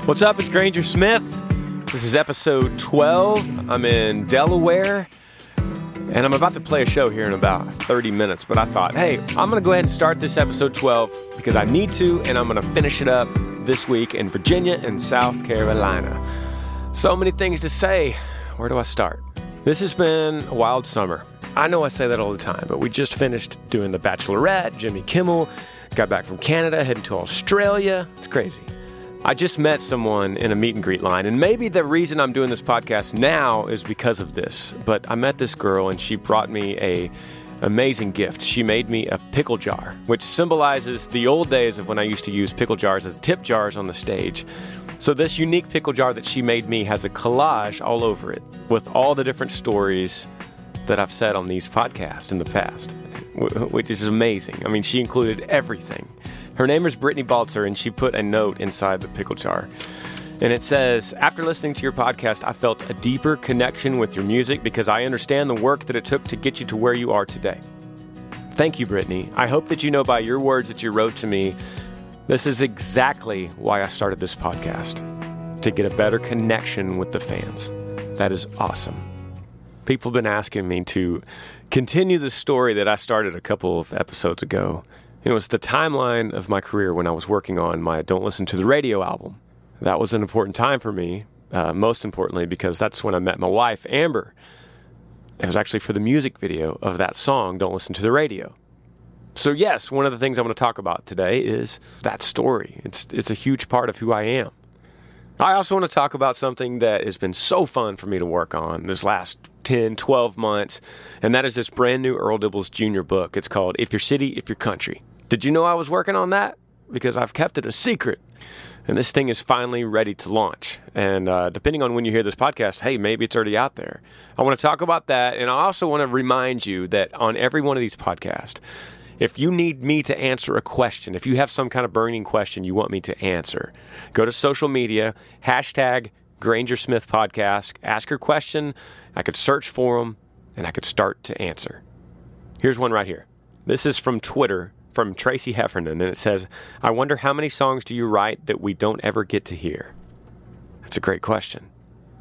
What's up? It's Granger Smith. This is episode 12. I'm in Delaware, and I'm about to play a show here in about 30 minutes, but I thought, hey, I'm going to go ahead and start this episode 12 because I need to, and I'm going to finish it up this week in Virginia and South Carolina. So many things to say. Where do I start? This has been a wild summer. I know I say that all the time, but we just finished doing The Bachelorette, Jimmy Kimmel, got back from Canada, heading to Australia. It's crazy. I just met someone in a meet and greet line, and maybe the reason I'm doing this podcast now is because of this, but I met this girl and she brought me an amazing gift. She made me a pickle jar, which symbolizes the old days of when I used to use pickle jars as tip jars on the stage. So this unique pickle jar that she made me has a collage all over it with all the different stories that I've said on these podcasts in the past, which is amazing. I mean, she included everything. Her name is Brittany Baltzer, and she put a note inside the pickle jar. And it says, after listening to your podcast, I felt a deeper connection with your music because I understand the work that it took to get you to where you are today. Thank you, Brittany. I hope that you know by your words that you wrote to me, this is exactly why I started this podcast, to get a better connection with the fans. That is awesome. People have been asking me to continue the story that I started a couple of episodes ago. It was the timeline of my career when I was working on my Don't Listen to the Radio album. That was an important time for me, most importantly, because that's when I met my wife, Amber. It was actually for the music video of that song, Don't Listen to the Radio. So yes, one of the things I'm going to talk about today is that story. It's a huge part of who I am. I also want to talk about something that has been so fun for me to work on this last 10, 12 months, and that is this brand new Earl Dibbles Jr. book. It's called If Your City, If Your Country. Did you know I was working on that? Because I've kept it a secret. And this thing is finally ready to launch. And depending on when you hear this podcast, hey, maybe it's already out there. I want to talk about that, and I also want to remind you that on every one of these podcasts, if you need me to answer a question, if you have some kind of burning question you want me to answer, go to social media, hashtag Granger Smith Podcast, ask your question, I could search for them, and I could start to answer. Here's one right here. This is from Twitter, from Tracy Heffernan, and it says, I wonder how many songs do you write that we don't ever get to hear? That's a great question.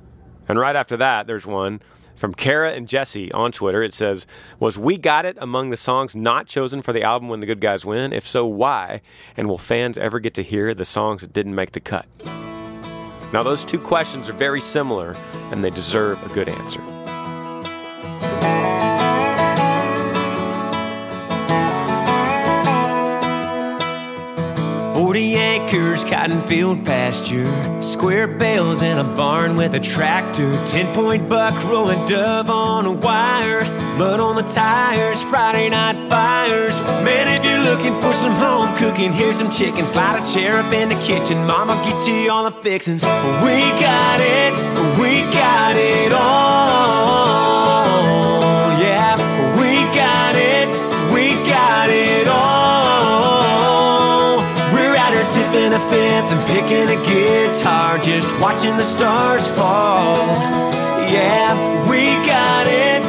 And right after that, there's one from Kara and Jesse on Twitter. It says, was We Got It among the songs not chosen for the album When the Good Guys Win? If so, why? And will fans ever get to hear the songs that didn't make the cut? Now, those two questions are very similar, and they deserve a good answer. 40 acres, cotton field pasture, square bales in a barn with a tractor, 10-point buck rolling dove on a wire, mud on the tires, Friday night fires. Man, if you're looking for some home cooking, here's some chicken, slide a chair up in the kitchen, mama get you all the fixins'. We got it all, yeah, we got it all. Tipping a fifth and picking a guitar, just watching the stars fall. Yeah, we got it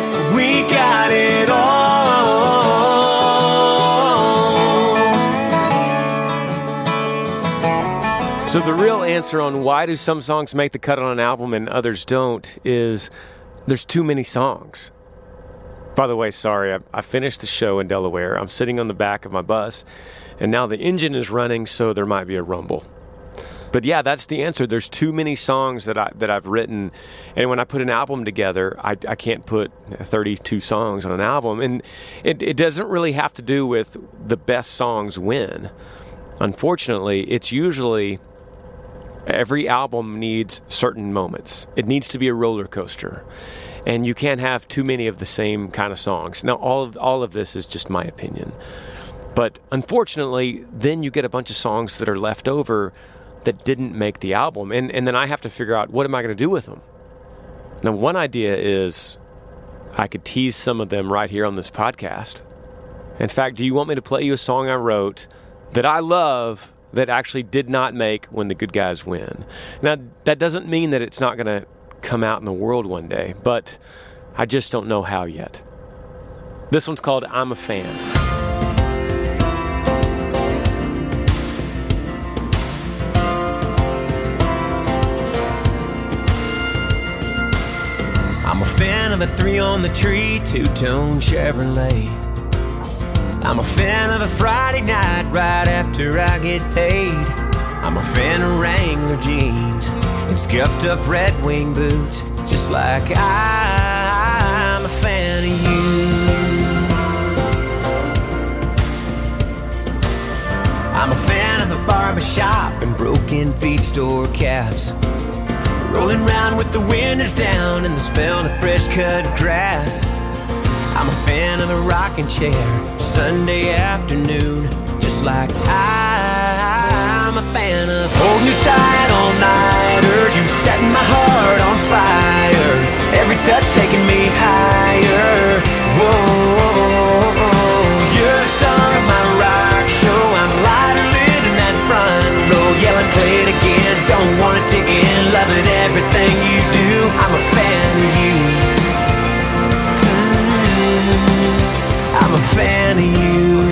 all. So the real answer on why do some songs make the cut on an album and others don't is there's too many songs. By the way, sorry, I finished the show in Delaware. I'm sitting on the back of my bus, and now the engine is running, so there might be a rumble. But yeah, that's the answer. There's too many songs that I've written, and when I put an album together, I can't put 32 songs on an album. And it doesn't really have to do with the best songs win. Unfortunately, it's usually every album needs certain moments. It needs to be a roller coaster. And you can't have too many of the same kind of songs. Now, all of this is just my opinion. But unfortunately, then you get a bunch of songs that are left over that didn't make the album. And then I have to figure out, what am I going to do with them? Now, one idea is I could tease some of them right here on this podcast. In fact, do you want me to play you a song I wrote that I love that actually did not make When the Good Guys Win? Now, that doesn't mean that it's not going to come out in the world one day, but I just don't know how yet. This one's called I'm a Fan. fan of a 3 on the tree, two-tone Chevrolet. I'm a fan of a Friday night right after I get paid. I'm a fan of Wrangler jeans and scuffed up Red Wing boots, just like I'm a fan of you. I'm a fan of the barbershop and broken feet store caps, rolling around with the windows down and the smell of fresh cut grass. I'm a fan of a rocking chair Sunday afternoon, just like I'm a fan of holding you tight all nighters, you setting my heart on fire, every touch taking me higher. Whoa, you're the star of my rock show, I'm lighter living that front row, yelling play it again, don't want to take in, loving everything you do, I'm a fan of you. I'm a fan of you.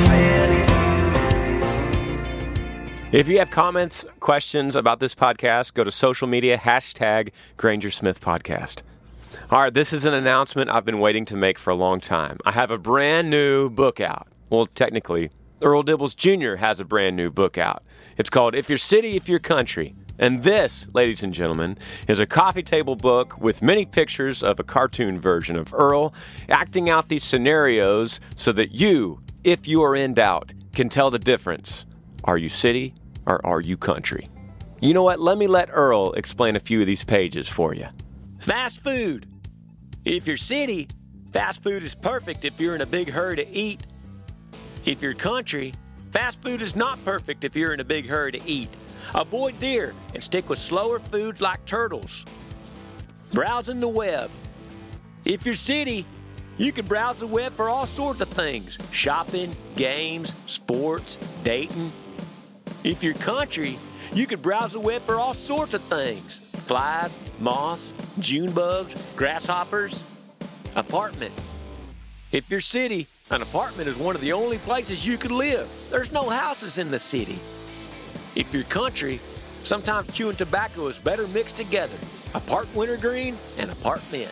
If you have comments, questions about this podcast, go to social media, #GrangerSmithPodcast. All right, this is an announcement I've been waiting to make for a long time. I have a brand new book out. Well, technically, Earl Dibbles Jr. has a brand new book out. It's called If Your City, If Your Country. And this, ladies and gentlemen, is a coffee table book with many pictures of a cartoon version of Earl acting out these scenarios so that you, if you are in doubt, can tell the difference. Are you city or are you country? You know what? Let me let Earl explain a few of these pages for you. Fast food. If you're city, fast food is perfect if you're in a big hurry to eat. If you're country, fast food is not perfect if you're in a big hurry to eat. Avoid deer and stick with slower foods like turtles. Browsing the web. If you're city, you can browse the web for all sorts of things. Shopping, games, sports, dating. If you're country, you can browse the web for all sorts of things. Flies, moths, June bugs, grasshoppers. Apartment. If you're city, an apartment is one of the only places you could live. There's no houses in the city. If you're country, sometimes chewing tobacco is better mixed together. A part wintergreen and a part mint.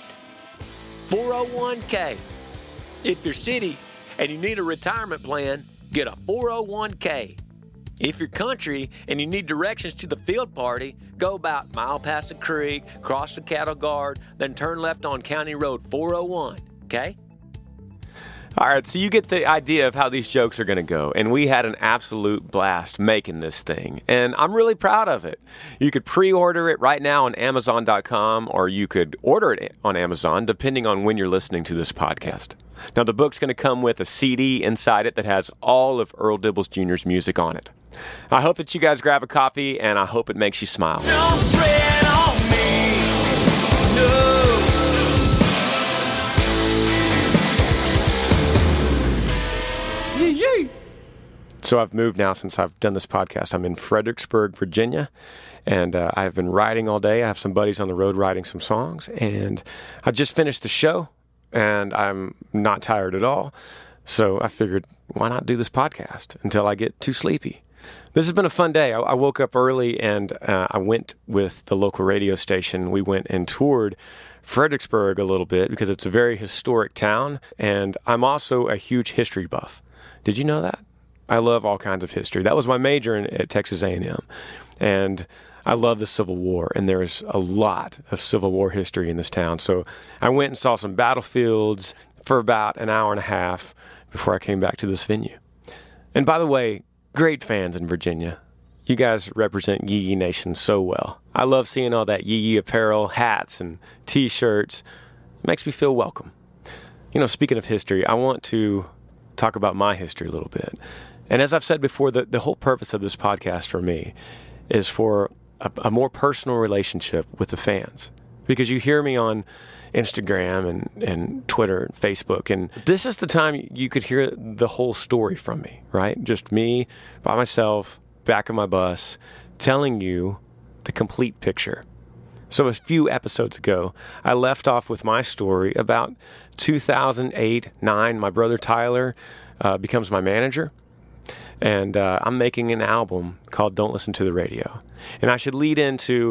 401k. If you're city and you need a retirement plan, get a 401k. If you're country and you need directions to the field party, go about a mile past the creek, cross the cattle guard, then turn left on County Road 401, okay? All right, so you get the idea of how these jokes are going to go, and we had an absolute blast making this thing, and I'm really proud of it. You could pre-order it right now on Amazon.com, or you could order it on Amazon, depending on when you're listening to this podcast. Now, the book's going to come with a CD inside it that has all of Earl Dibbles Jr.'s music on it. I hope that you guys grab a copy, and I hope it makes you smile. Don't tread on me, no. So I've moved now since I've done this podcast. I'm in Fredericksburg, Virginia, and I've been riding all day. I have some buddies on the road writing some songs, and I just finished the show, and I'm not tired at all. So I figured, why not do this podcast until I get too sleepy? This has been a fun day. I woke up early, and I went with the local radio station. We went and toured Fredericksburg a little bit because it's a very historic town, and I'm also a huge history buff. Did you know that? I love all kinds of history. That was my major at Texas A&M, and I love the Civil War, and there's a lot of Civil War history in this town. So I went and saw some battlefields for about an hour and a half before I came back to this venue. And by the way, great fans in Virginia. You guys represent Yee Yee Nation so well. I love seeing all that Yee Yee apparel, hats, and T-shirts. It makes me feel welcome. You know, speaking of history, I want to talk about my history a little bit. And as I've said before, the whole purpose of this podcast for me is for a more personal relationship with the fans. Because you hear me on Instagram and Twitter and Facebook, and this is the time you could hear the whole story from me, right? Just me by myself, back of my bus, telling you the complete picture. So a few episodes ago, I left off with my story about 2008-9. My brother Tyler becomes my manager, and I'm making an album called Don't Listen to the Radio. And I should lead into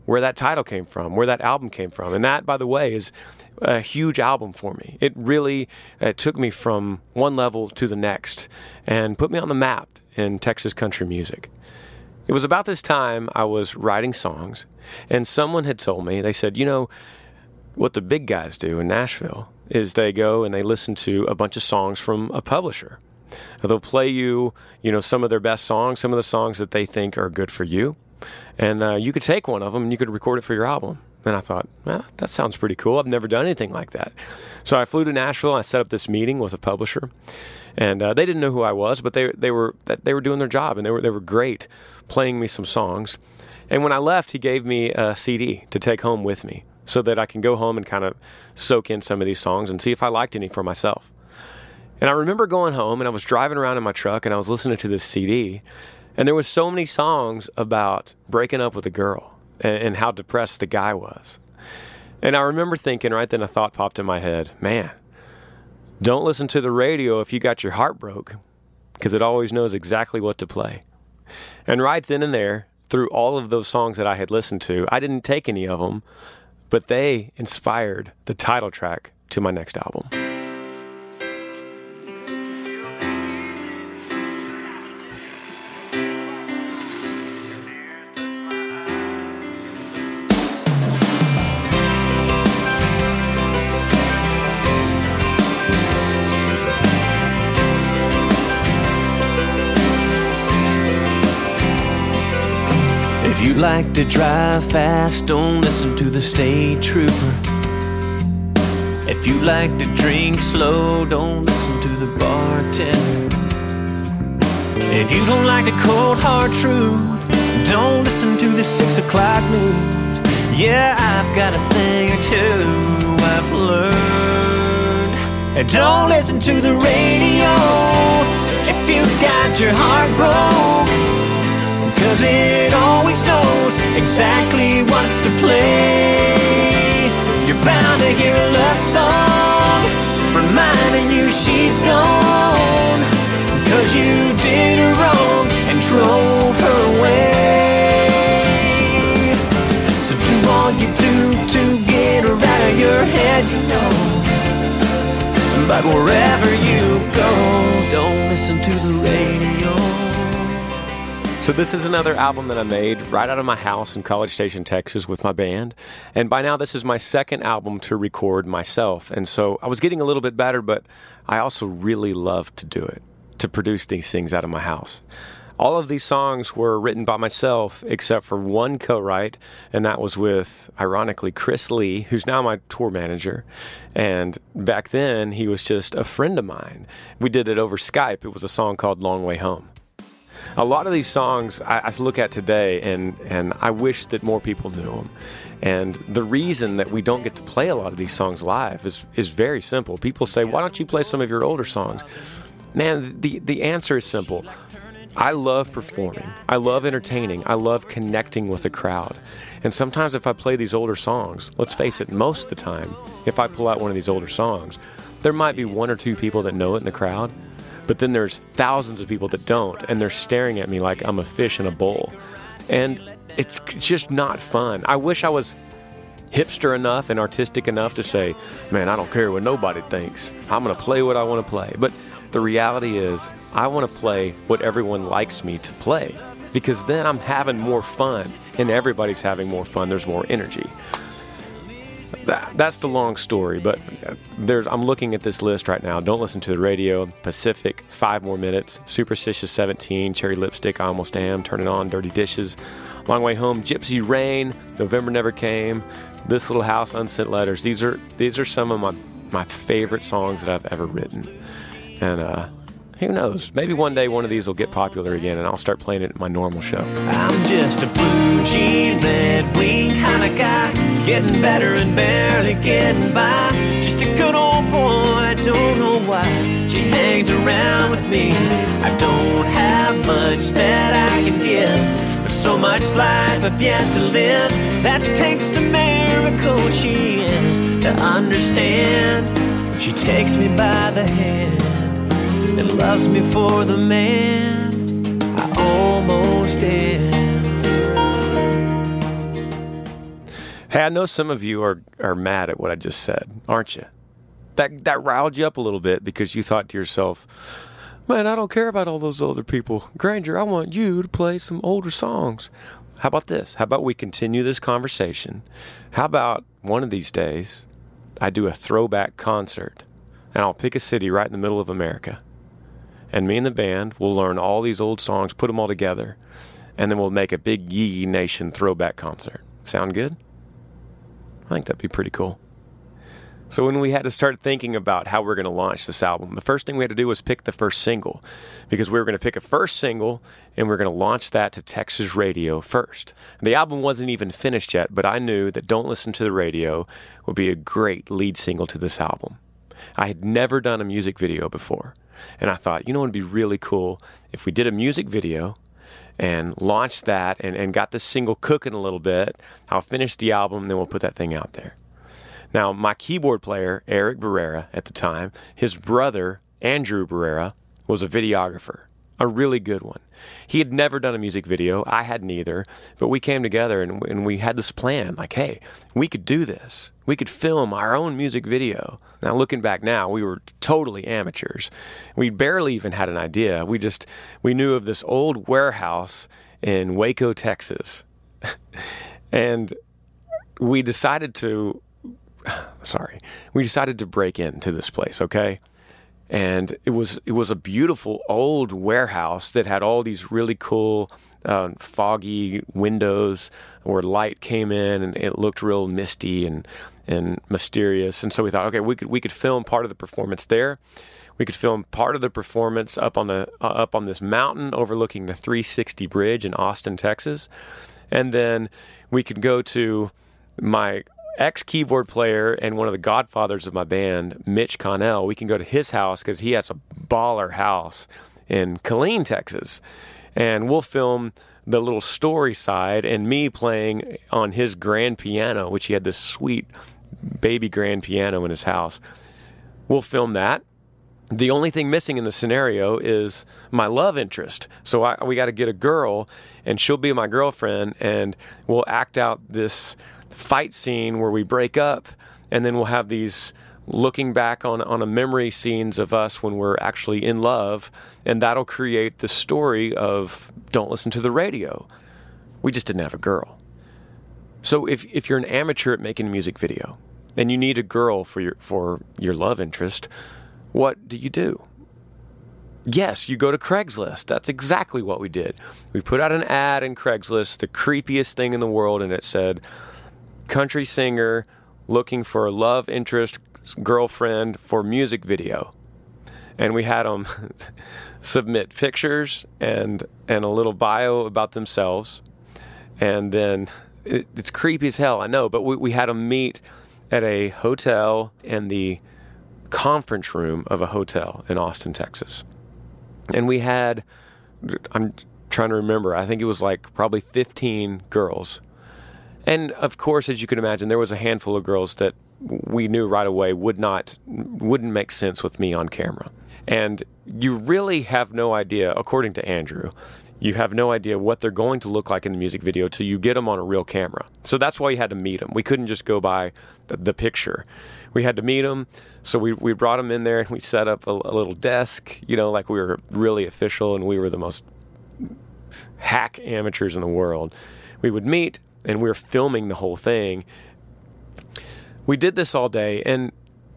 where that title came from, where that album came from. And that, by the way, is a huge album for me. It really took me from one level to the next and put me on the map in Texas country music. It was about this time I was writing songs, and someone had told me, they said, what the big guys do in Nashville is they go and they listen to a bunch of songs from a publisher. They'll play you, some of their best songs, some of the songs that they think are good for you, and you could take one of them and you could record it for your album. And I thought, well, that sounds pretty cool. I've never done anything like that. So I flew to Nashville and I set up this meeting with a publisher. And they didn't know who I was, but they were doing their job, and they were great playing me some songs. And when I left, he gave me a CD to take home with me so that I can go home and kind of soak in some of these songs and see if I liked any for myself. And I remember going home, and I was driving around in my truck, and I was listening to this CD, and there was so many songs about breaking up with a girl and how depressed the guy was. And I remember thinking, right then a thought popped in my head, man, don't listen to the radio if you got your heart broke, because it always knows exactly what to play. And right then and there, through all of those songs that I had listened to, I didn't take any of them, but they inspired the title track to my next album. If you like to drive fast, don't listen to the state trooper. If you like to drink slow, don't listen to the bartender. If you don't like the cold hard truth, don't listen to the 6 o'clock news. Yeah, I've got a thing or two I've learned. And don't listen to the radio if you got your heart broke, 'cause it always knows exactly what to play. You're bound to hear a love song reminding you she's gone, 'cause you did her wrong and drove her away. So do all you do to get her out of your head, But wherever you go, don't listen to the radio. So this is another album that I made right out of my house in College Station, Texas with my band. And by now this is my second album to record myself. And so I was getting a little bit better, but I also really love to do it, to produce these things out of my house. All of these songs were written by myself except for one co-write, and that was with, ironically, Chris Lee, who's now my tour manager. And back then, he was just a friend of mine. We did it over Skype. It was a song called Long Way Home. A lot of these songs I look at today, and I wish that more people knew them. And the reason that we don't get to play a lot of these songs live is very simple. People say, why don't you play some of your older songs? Man, the answer is simple. I love performing. I love entertaining. I love connecting with a crowd. And sometimes if I play these older songs, let's face it, most of the time, if I pull out one of these older songs, there might be one or two people that know it in the crowd. But then there's thousands of people that don't, and they're staring at me like I'm a fish in a bowl. And it's just not fun. I wish I was hipster enough and artistic enough to say, man, I don't care what nobody thinks. I'm going to play what I want to play. But the reality is, I want to play what everyone likes me to play, because then I'm having more fun, and everybody's having more fun. There's more energy. That's the long story, but I'm looking at this list right now. Don't Listen to the Radio, Pacific, 5 More Minutes, Superstitious 17, Cherry Lipstick, I Almost Am, Turn It On, Dirty Dishes, Long Way Home, Gypsy Rain, November Never Came, This Little House, Unsent Letters. These are some of my favorite songs that I've ever written. And who knows? Maybe one day one of these will get popular again, and I'll start playing it at my normal show. I'm just a blue jean, red wing kind of guy, getting better and barely getting by. Just a good old boy, I don't know why she hangs around with me. I don't have much that I can give, but so much life I've yet to live. That takes the miracle she is to understand. She takes me by the hand and loves me for the man I almost am. Hey, I know some of you are mad at what I just said, aren't you? That riled you up a little bit because you thought to yourself, man, I don't care about all those other people. Granger, I want you to play some older songs. How about this? How about we continue this conversation? How about one of these days I do a throwback concert, and I'll pick a city right in the middle of America, and me and the band will learn all these old songs, put them all together, and then we'll make a big Yee Nation throwback concert. Sound good? I think that'd be pretty cool. So when we had to start thinking about how we're going to launch this album, the first thing we had to do was pick the first single, because we were going to pick a first single and we're going to launch that to Texas radio first. The album wasn't even finished yet, but I knew that Don't Listen to the Radio would be a great lead single to this album. I had never done a music video before, and I thought, it would be really cool if we did a music video and launched that and got this single cooking a little bit. I'll finish the album, and then we'll put that thing out there. Now, my keyboard player, Eric Barrera, at the time, his brother, Andrew Barrera, was a videographer, a really good one. He had never done a music video. I hadn't either. But we came together and we had this plan, like, hey, we could do this. We could film our own music video. Now, looking back now, we were totally amateurs. We barely even had an idea. We knew of this old warehouse in Waco, Texas. And we decided to break into this place, okay? And it was a beautiful old warehouse that had all these really cool foggy windows where light came in, and it looked real misty and mysterious. And so we thought, okay, we could film part of the performance there. We could film part of the performance up on this mountain overlooking the 360 Bridge in Austin, Texas. And then we could go to my ex-keyboard player and one of the godfathers of my band, Mitch Connell. We can go to his house because he has a baller house in Killeen, Texas. And we'll film the little story side and me playing on his grand piano, which he had this sweet baby grand piano in his house. We'll film that. The only thing missing in the scenario is my love interest. So we got to get a girl, and she'll be my girlfriend, and we'll act out this fight scene where we break up, and then we'll have these looking back on a memory scenes of us when we're actually in love, and that'll create the story of Don't Listen to the Radio. We just didn't have a girl. So if you're an amateur at making a music video and you need a girl for your love interest, what do? Yes, you go to Craigslist. That's exactly what we did. We put out an ad in Craigslist, the creepiest thing in the world, and it said, country singer looking for a love interest girlfriend for music video. And we had them submit pictures and a little bio about themselves. And then it's creepy as hell, I know, but we had them meet at a hotel in the conference room of a hotel in Austin, Texas. And we had, I'm trying to remember, I think it was like probably 15 girls. And of course, as you can imagine, there was a handful of girls that we knew right away wouldn't make sense with me on camera. And you really have no idea, according to Andrew, you have no idea what they're going to look like in the music video till you get them on a real camera. So that's why you had to meet them. We couldn't just go by the picture. We had to meet them. So we brought them in there and we set up a little desk, like we were really official and we were the most hack amateurs in the world. We would meet and we were filming the whole thing. We did this all day, and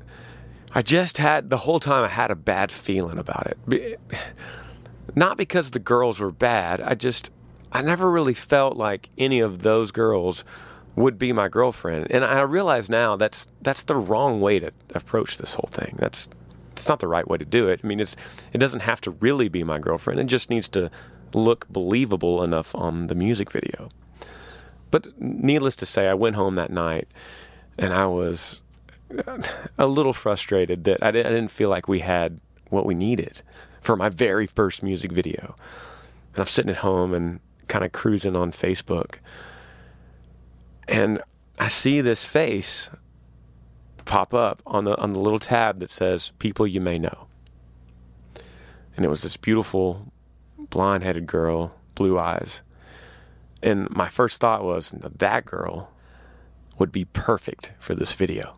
the whole time I had a bad feeling about it. Not because the girls were bad, I never really felt like any of those girls would be my girlfriend. And I realize now that's the wrong way to approach this whole thing. It's not the right way to do it. I mean, it doesn't have to really be my girlfriend. It just needs to look believable enough on the music video. But needless to say, I went home that night, and I was a little frustrated that I didn't feel like we had what we needed for my very first music video. And I'm sitting at home and kind of cruising on Facebook, and I see this face pop up on the little tab that says "People You May Know," and it was this beautiful blonde-headed girl, blue eyes. And my first thought was, that girl, would be perfect for this video.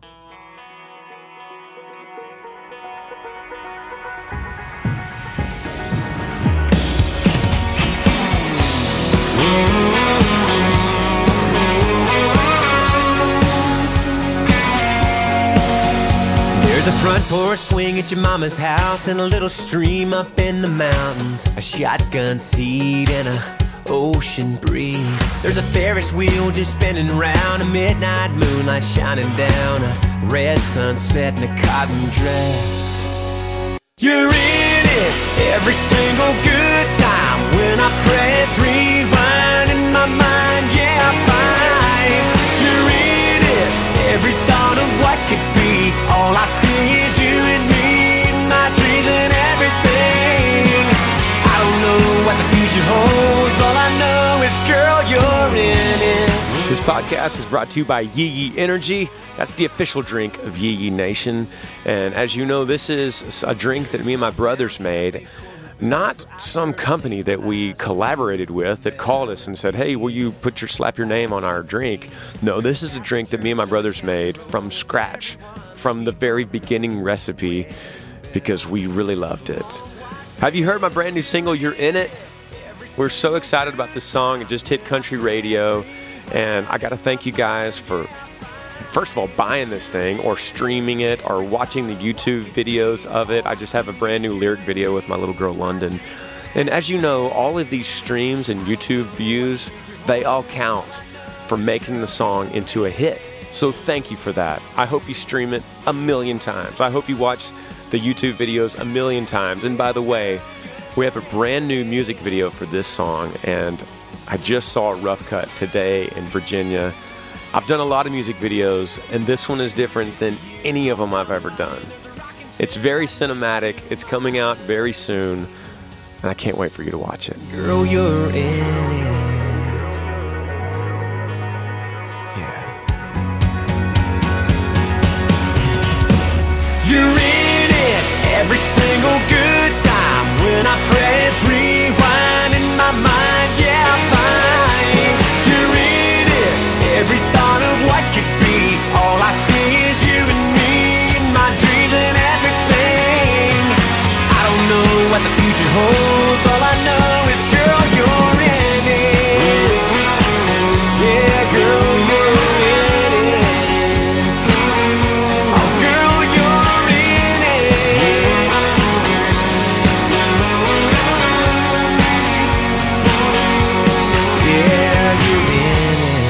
There's a front porch swing at your mama's house and a little stream up in the mountains, a shotgun seat and a ocean breeze. There's a Ferris wheel just spinning round, a midnight moonlight shining down, a red sunset in a cotton dress. You're in it every single good time when I press rewind in my mind, yeah, I find you're in it. Every thought of what could be, all I see is you and me, and my dreams and everything. I don't know what the future holds, all I know is, girl, you're in it. This podcast is brought to you by Yee Yee Energy. That's the official drink of Yee Yee Nation. And as you know, this is a drink that me and my brothers made. Not some company that we collaborated with that called us and said, hey, will you slap your name on our drink? No, this is a drink that me and my brothers made from scratch, from the very beginning recipe, because we really loved it. Have you heard my brand new single, You're In It? We're so excited about this song. It just hit country radio. And I got to thank you guys for, first of all, buying this thing or streaming it or watching the YouTube videos of it. I just have a brand new lyric video with my little girl, London. And as you know, all of these streams and YouTube views, they all count for making the song into a hit. So thank you for that. I hope you stream it 1,000,000 times. I hope you watch the YouTube videos 1,000,000 times. And by the way, we have a brand new music video for this song, and I just saw a rough cut today in Virginia. I've done a lot of music videos, and this one is different than any of them I've ever done. It's very cinematic. It's coming out very soon, and I can't wait for you to watch it. Girl, you're in it. Yeah. You're in it every single good time when I press rewind in my mind, yeah, I find you're in it. Every thought of what could be, all I see is you and me, and my dreams and everything. I don't know what the future holds, all I know is, girl, you're in it. Yeah, girl, you're in it. Oh, girl, you're in it. Yeah, you're in it.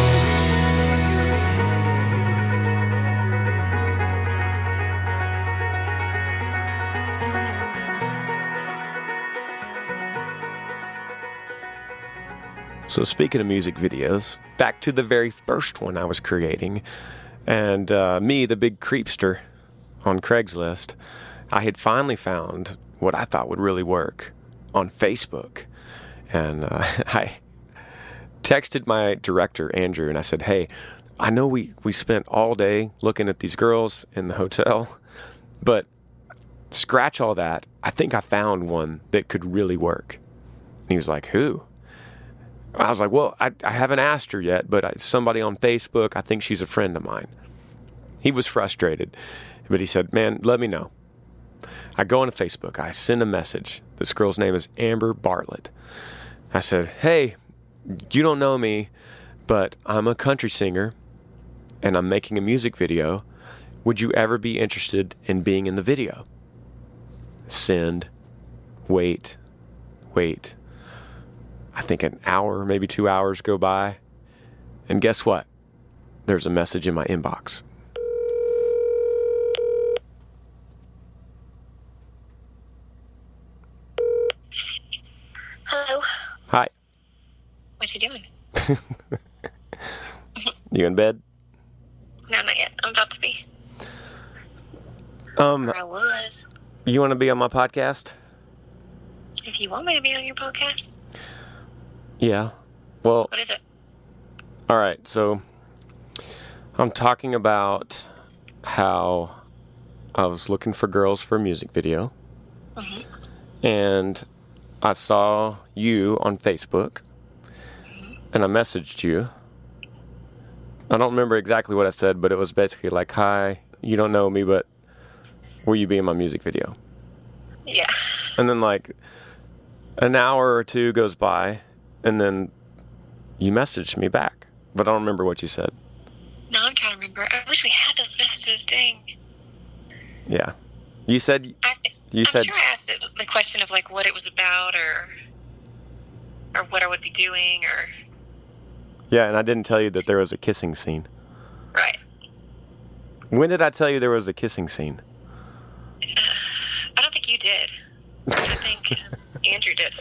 So speaking of music videos, back to the very first one I was creating, and me, the big creepster on Craigslist, I had finally found what I thought would really work on Facebook. And I texted my director, Andrew, and I said, hey, I know we spent all day looking at these girls in the hotel, but scratch all that. I think I found one that could really work. And he was like, who? I was like, well, I haven't asked her yet, but somebody on Facebook, I think she's a friend of mine. He was frustrated, but he said, man, let me know. I go on Facebook. I send a message. This girl's name is Amber Bartlett. I said, hey, you don't know me, but I'm a country singer, and I'm making a music video. Would you ever be interested in being in the video? Send. Wait. I think an hour, maybe 2 hours go by. And guess what? There's a message in my inbox. Hello. Hi. What you doing? You in bed? No, not yet. I'm about to be. Or I was. You want to be on my podcast? If you want me to be on your podcast. Yeah. Well, What is it? all right. So I'm talking about how I was looking for girls for a music video. And I saw you on Facebook. And I messaged you. I don't remember exactly what I said, but it was basically like, hi, you don't know me, but will you be in my music video? Yeah. And then like an hour or two goes by, and then you messaged me back, but I don't remember what you said. No, I'm trying to remember. I wish we had those messages. Dang. Yeah. You said... I'm sure I asked it the question of like what it was about or what I would be doing or... Yeah, and I didn't tell you that there was a kissing scene. Right. When did I tell you there was a kissing scene? I don't think you did. I think Andrew did.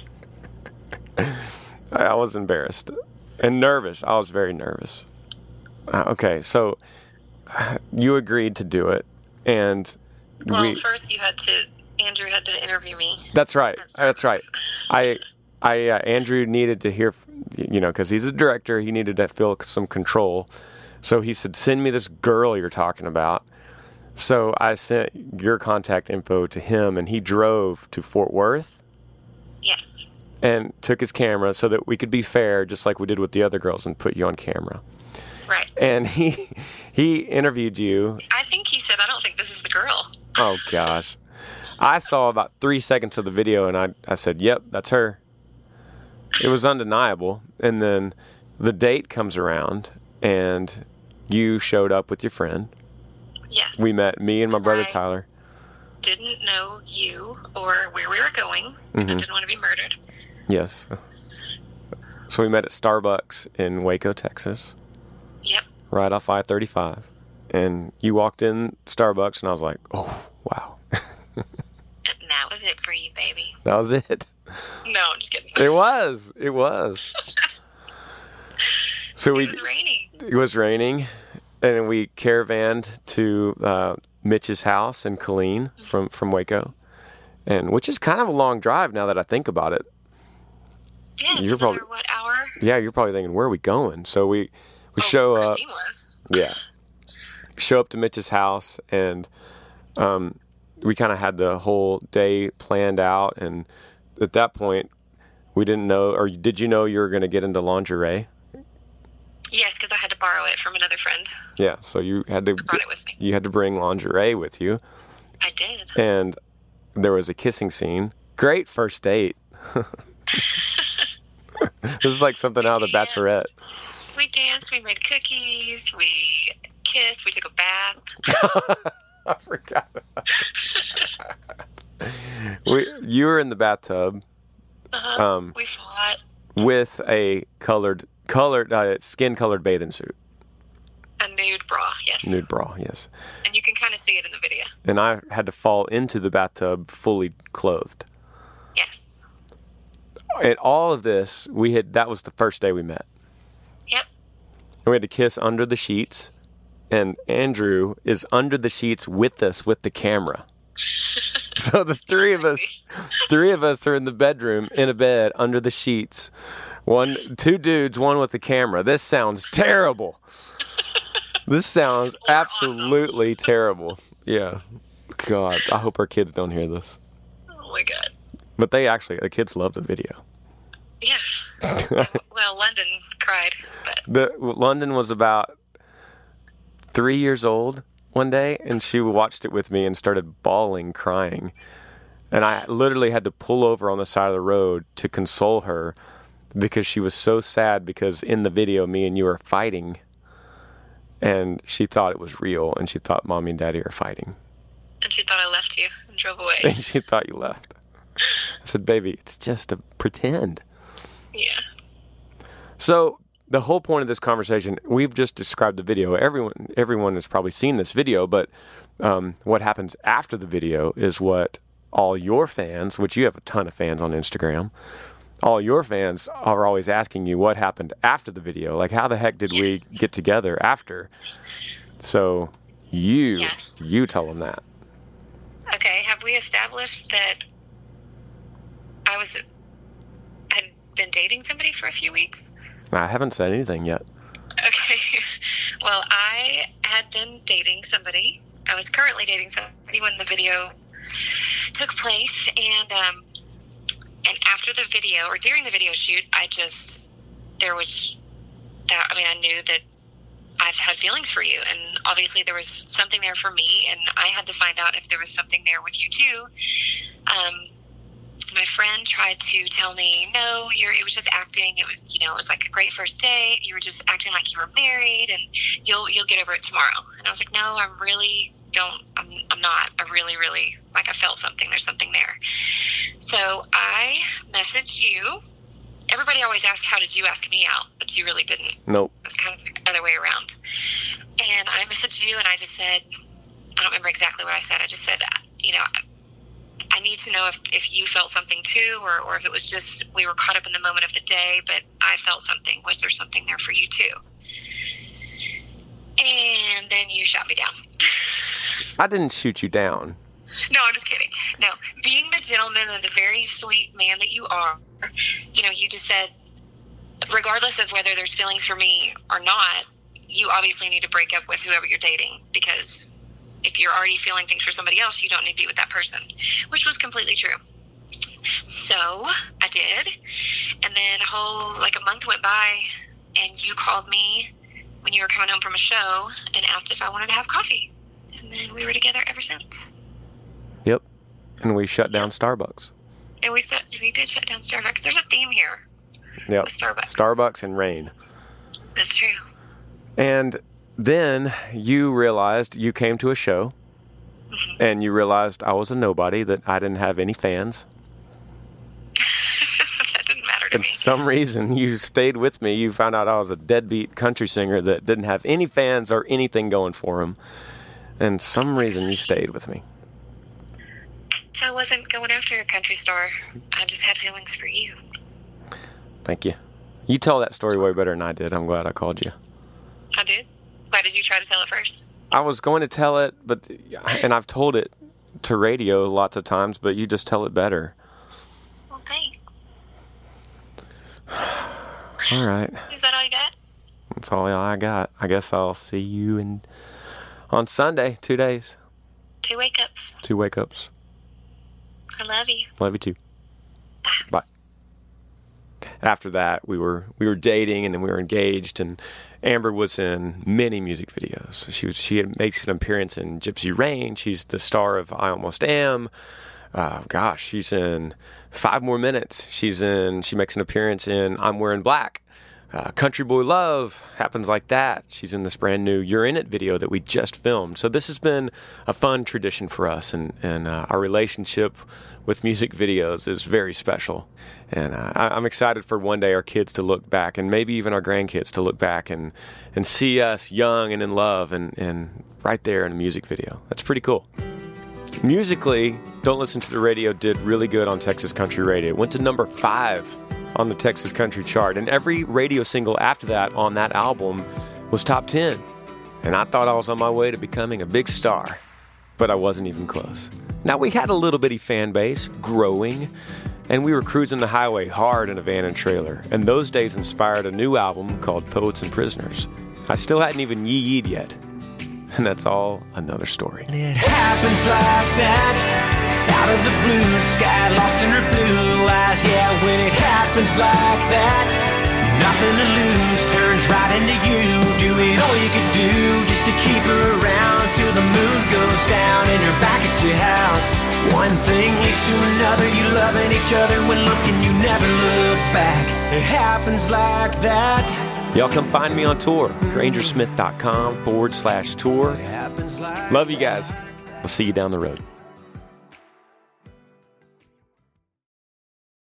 I was embarrassed and nervous. I was very nervous. Okay, so you agreed to do it, and well, first Andrew had to interview me. That's right. That's right. Andrew needed to hear, because he's a director, he needed to feel some control. So he said, send me this girl you're talking about. So I sent your contact info to him, and he drove to Fort Worth. Yes. And took his camera so that we could be fair, just like we did with the other girls, and put you on camera. Right. And he interviewed you. I think he said, I don't think this is the girl. Oh, gosh. I saw about 3 seconds of the video, and I said, yep, that's her. It was undeniable. And then the date comes around, and you showed up with your friend. Yes. We met, me and my brother Tyler. Didn't know you or where we were going. Mm-hmm. I didn't want to be murdered. Yes. So we met at Starbucks in Waco, Texas. Yep. Right off I-35. And you walked in Starbucks, and I was like, oh, wow. And that was it for you, baby. That was it. No, I'm just kidding. It was. It was. So it was raining. It was raining, and we caravanned to Mitch's house in Killeen from Waco, and which is kind of a long drive now that I think about it. Yeah, it's another, hour? Yeah, you're probably thinking, where are we going? So we show up. Christine was. Yeah. Show up to Mitch's house, and we kind of had the whole day planned out, and at that point, we didn't know, or did you know you were going to get into lingerie? Yes, because I had to borrow it from another friend. Yeah, so you had to... I brought it with me. You had to bring lingerie with you. I did. And there was a kissing scene. Great first date. This is like something out of The Bachelorette. We danced, we made cookies, we kissed, we took a bath. I forgot about that. You were in the bathtub. We fought. With a skin-colored bathing suit. A nude bra, yes. Nude bra, yes. And you can kind of see it in the video. And I had to fall into the bathtub fully clothed. Yes. And all of this, that was the first day we met. Yep. And we had to kiss under the sheets. And Andrew is under the sheets with us with the camera. So the three of us are in the bedroom, in a bed, under the sheets. Two dudes, one with the camera. This sounds terrible. This sounds absolutely terrible. Yeah. God, I hope our kids don't hear this. Oh my God. But the kids love the video. Yeah. Well, London cried, but London was about 3 years old one day, and she watched it with me and started bawling, crying. And I literally had to pull over on the side of the road to console her because she was so sad because in the video, me and you are fighting. And she thought it was real, and she thought Mommy and Daddy are fighting. And she thought I left you and drove away. And she thought you left. I said, baby, it's just a pretend. Yeah. So the whole point of this conversation, we've just described the video. Everyone has probably seen this video, but what happens after the video is what all your fans, which you have a ton of fans on Instagram, all your fans are always asking you what happened after the video. Like, how the heck did we get together after? So you tell them that. Okay, have we established that I had been dating somebody for a few weeks? I haven't said anything yet. Okay. Well, I had been dating somebody. I was currently dating somebody when the video took place, and after the video, or during the video shoot, I knew that I've had feelings for you, and obviously there was something there for me, and I had to find out if there was something there with you too. My friend tried to tell me, no, it was just acting. It was, it was like a great first date. You were just acting like you were married, and you'll get over it tomorrow. And I was like, no, I'm not. I really, really, I felt something. There's something there. So I messaged you. Everybody always asks, how did you ask me out? But you really didn't. Nope. It was kind of the other way around. And I messaged you, and I just said, I don't remember exactly what I said. I just said, I need to know if you felt something too, or if it was just we were caught up in the moment of the day, but I felt something. Was there something there for you too? And then you shot me down. I didn't shoot you down. No, I'm just kidding. No, being the gentleman and the very sweet man that you are, you just said, regardless of whether there's feelings for me or not, you obviously need to break up with whoever you're dating, because if you're already feeling things for somebody else, you don't need to be with that person, which was completely true. So I did. And then a month went by, and you called me when you were coming home from a show and asked if I wanted to have coffee. And then we were together ever since. Yep. And we shut down Starbucks. And we did shut down Starbucks. There's a theme here. Yep. With Starbucks. Starbucks and rain. That's true. And then you realized you came to a show, and you realized I was a nobody, that I didn't have any fans. That didn't matter to And me. for some reason, you stayed with me. You found out I was a deadbeat country singer that didn't have any fans or anything going for him. And some reason, you stayed with me. I wasn't going after a country star. I just had feelings for you. Thank you. You tell that story way better than I did. I'm glad I called you. I did? Why did you try to tell it first? I was going to tell it, and I've told it to radio lots of times, but you just tell it better. Well, thanks. All right. Is that all you got? That's all I got. I guess I'll see you on Sunday, 2 days. 2 wake-ups. 2 wake-ups. I love you. Love you too. Bye. After that, we were dating, and then we were engaged, and Amber was in many music videos. She makes an appearance in Gypsy Rain. She's the star of I Almost Am. She's in 5 More Minutes. She makes an appearance in I'm Wearing Black. Country Boy Love, Happens Like That. She's in this brand new You're In It video that we just filmed. So this has been a fun tradition for us, and our relationship with music videos is very special. And I'm excited for one day our kids to look back, and maybe even our grandkids to look back and see us young and in love and right there in a music video. That's pretty cool. Musically, Don't Listen to the Radio did really good on Texas Country Radio. It went to number 5 on the Texas Country chart, and every radio single after that on that album was top 10. And I thought I was on my way to becoming a big star, but I wasn't even close. Now, we had a little bitty fan base growing, and we were cruising the highway hard in a van and trailer, and those days inspired a new album called Poets and Prisoners. I still hadn't even yee-yeed yet, and that's all another story. It happens like that. Out of the blue sky, lost in her blue eyes. Yeah, when it happens like that, nothing to lose, turns right into you. Doing all you could do just to keep her around till the moon goes down and you're back at your house. One thing leads to another, you loving each other when looking, you never look back. It happens like that. Y'all come find me on tour, grangersmith.com/tour. Love you guys. We'll see you down the road.